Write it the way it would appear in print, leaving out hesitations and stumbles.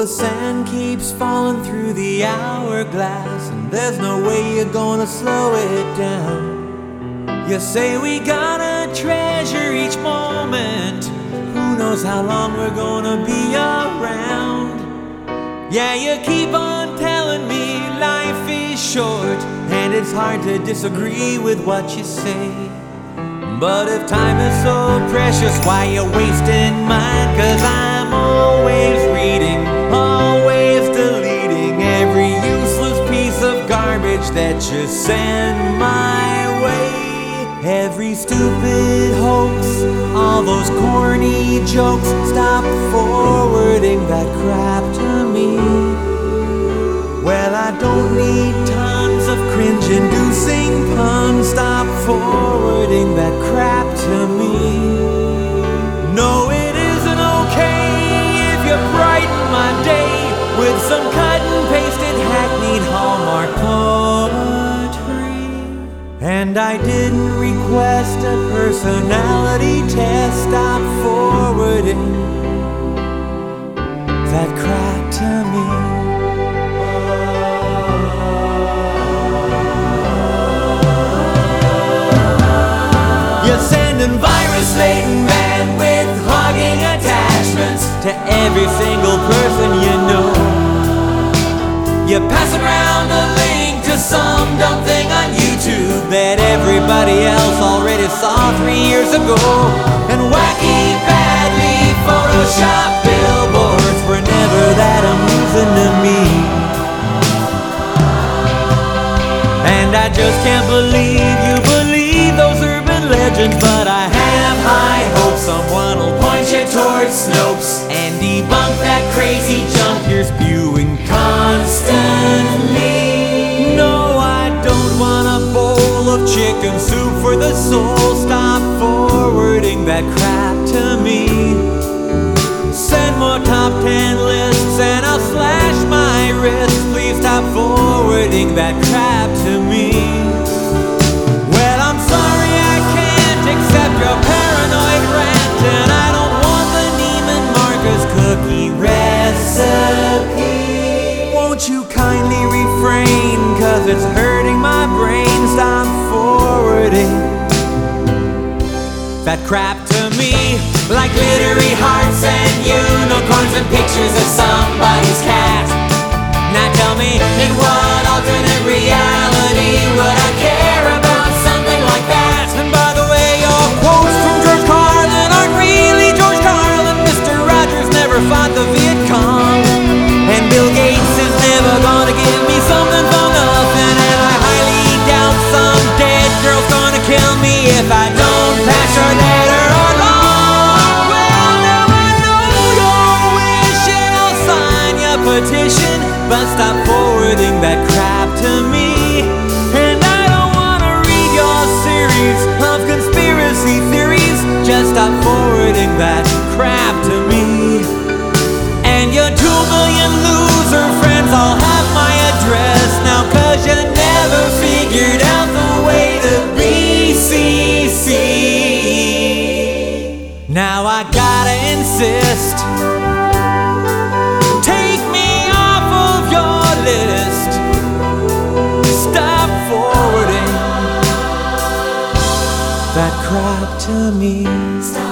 the sand keeps falling through the hourglass, and there's no way you're gonna slow it down. You say we gotta treasure each moment, who knows how long we're gonna be around. Yeah, you keep on telling me life is short, and it's hard to disagree with what you say. But if time is so precious, why you wasting mine? 'Cause I'm always reading, always deleting every useless piece of garbage that you send my way. Every stupid hoax, all those corny jokes, stop forwarding that crap to me. Well, I don't need tons of cringe-inducing puns, stop forwarding that crap to me. No, it isn't okay if you brighten my day with some cut-and-pasted hackneyed Hallmark poetry. And I didn't request a personality test, stop forwarding that crap to me. You're sending virus-laden bandwidth hogging attachments to every single person you know. You pass around a link to some dumb thing on YouTube that everybody else already saw 3 years ago. And wacky, badly photoshopped billboards were never that amusing to me. And I just can't believe you believe those urban legends, but I have high hopes someone will point you towards Snopes and debunk that crazy junk you're spewing constantly. No, I don't want a bowl of chicken soup for the soul, stop forwarding that crap to me. Send more top 10 lists and I'll slash my wrist, please stop forwarding that crap to me. Well, I'm sorry I can't accept your paranoid rant, and I don't want the Neiman Marcus cookie recipe. Won't you kindly refrain, 'cause it's hurting my brain, stop forwarding that crap to me. Like glittery hearts and unicorns and pictures of somebody's cat. Now tell me, in what alternate reality would I care about something like that? And by the way, your quotes from George Carlin aren't really George Carlin. Mr. Rogers never fought the Viet Cong, and Bill Gates is never gonna give me something for nothing. And I highly doubt some dead girl's gonna kill me if I don't pass your letter along. Well, now I know you're wishing I'll sign your petition, but stop forwarding that crap to me. And I don't wanna read your series of conspiracy theories, just stop forwarding that crap to me. And your 2 million loser friends all have my address now, 'cause you never figured out the way to BCC. Now I gotta insist, take me off of your list, stop forwarding that crap to me.